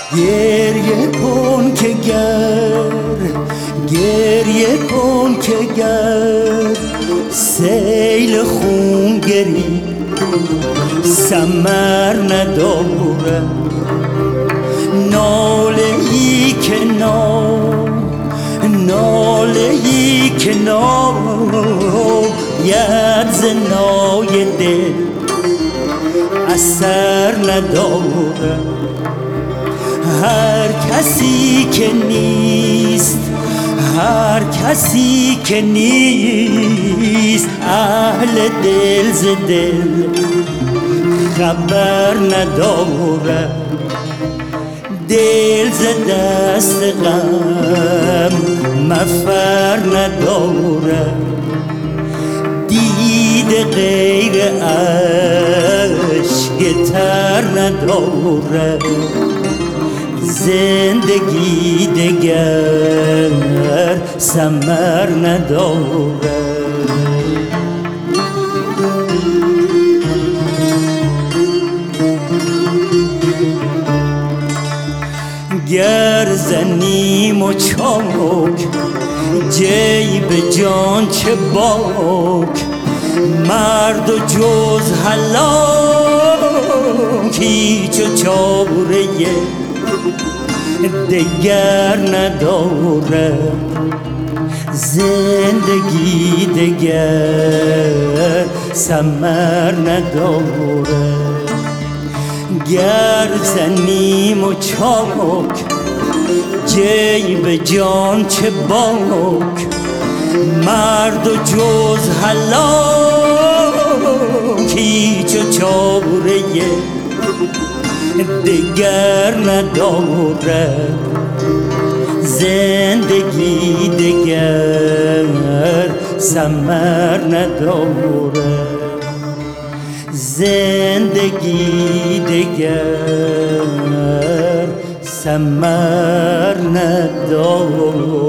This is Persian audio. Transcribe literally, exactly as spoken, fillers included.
گریه کن که گر گریه کن که گر سیل خون گری ثمر نداره. ناله ای که نام ناله ای که ناید ز نای دل اثر نداره. هر کسی که نیست هر کسی که نیست اهل دل ز دل خبر نداره. دل ز دست غم مفر نداره. دید غیر عشق تر نداره. زندگی دگر ثمر نداره. گر زنیم و چاک جیب جان چه باک. مرد و جز هلاک هیچ و چاره دگر نداره. زندگی دگر ثمر نداره. گر زنیم و چاک جیب جان چه باک. مرد و جز هلاک هیچ و چاره دگر نداره. زندگی دگر ثمر نداره. زندگی دگر ثمر نداره.